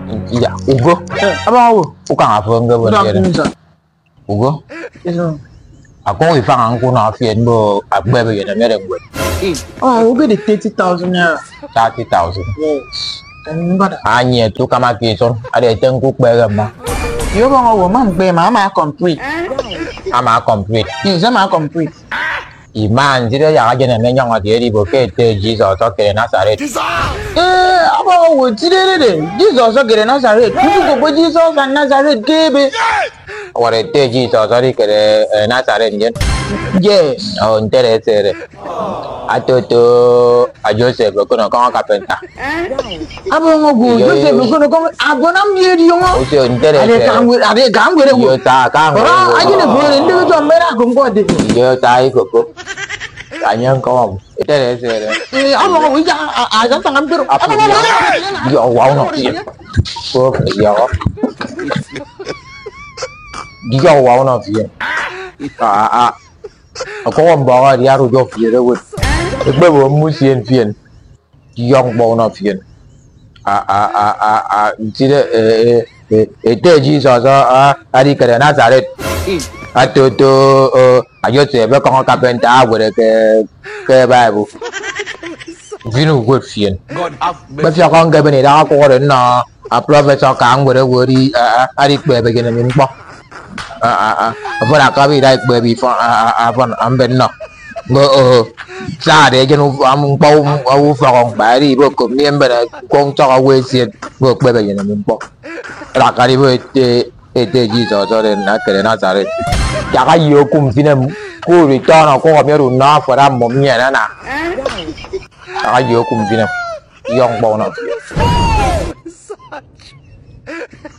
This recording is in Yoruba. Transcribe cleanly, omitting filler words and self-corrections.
Iya, Ugo. Apa Ugo? Bukan apa enggak bener. Ugo. Aku ifang aku na fian bo agbe be yana mere ngwe. Oh, Ugo the 30,000 naira. 30,000. Yes. Mbada. Anye tu kama kison, ada tengku kbe ma. Yo ba ngo ma mbe ma complete. Ama complete. Ni sama complete. Iman jire ya ga na nyang ati ri bo ke te Jesus to ke Nazareth. Aba wo jire de. Jesus so gere Nazareth. Ku ko bo Jesus and Nazareth gebe. Ore te Jesus ri ke Nazareth njen. Yes. Oh, interesere. Atoto a Joseph ko no kan kapenta. Aba ngo go Joseph ko no ko abona mi ri yo. O se interesere. Ade gangwere wo. Yo ta ka ngo. Ajine bo ndi to mera ko ngode. Yo ta i koko. Anyang ko. Interesere. Aba ngo ja aja tangan biru. Yo wow no. Ko yo. Yo wow no fi. Ko bo dia ru jo fi re wo. Egbe wo mu sien fien. Young bo no fien. Ntire ete Jesus ari kere Nazareth. Atoto ayo se be ko kapenta agwere ke Bible. Vinu go fien. Ba fi ko ngabe ni da ko re na a professor ka ngwere wori ari kbe be gene mi npo. Avora ka bi dai kbe bi fon avon amben no. Ngo sa de jenu am pau au fa kong ba ri bo ko mien ba kong cho ka we sien bo kbe be gene mi npo. Ra ka ri bo ete Jesus so de na kere Nazareth. Ya ga yo kum fine ko ri to na ko mi ru na fa ra mo mi na na. Ya ga yo kum fine yong bo na.